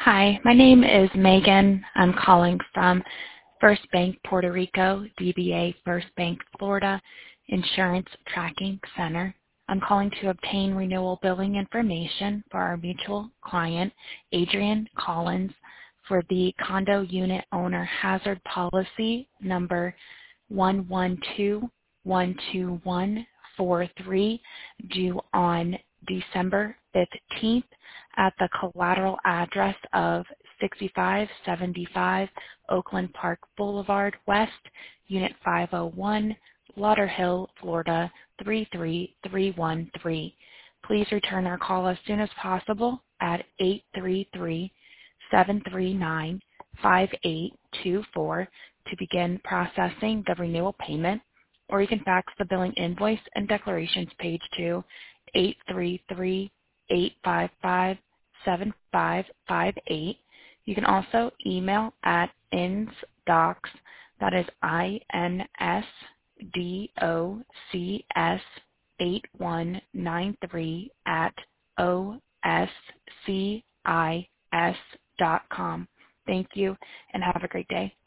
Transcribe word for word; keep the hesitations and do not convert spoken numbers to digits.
Hi, my name is Megan. I'm calling from First Bank Puerto Rico, D B A First Bank Florida Insurance Tracking Center. I'm calling to obtain renewal billing information for our mutual client, Adrian Collins, for the condo unit owner hazard policy number one one two one two one four three, due on December fifteenth at the collateral address of sixty-five seventy-five Oakland Park Boulevard West, Unit five oh one, Lauderhill, Florida three three three one three. Please return our call as soon as possible at eight three three, seven three nine, five eight two four to begin processing the renewal payment, or you can fax the billing invoice and declarations page to eight three three, eight five five, seven five five eight. You can also email at insdocs, that is I N S D O C S eight one nine three at O S C I S dot com. Thank you and have a great day.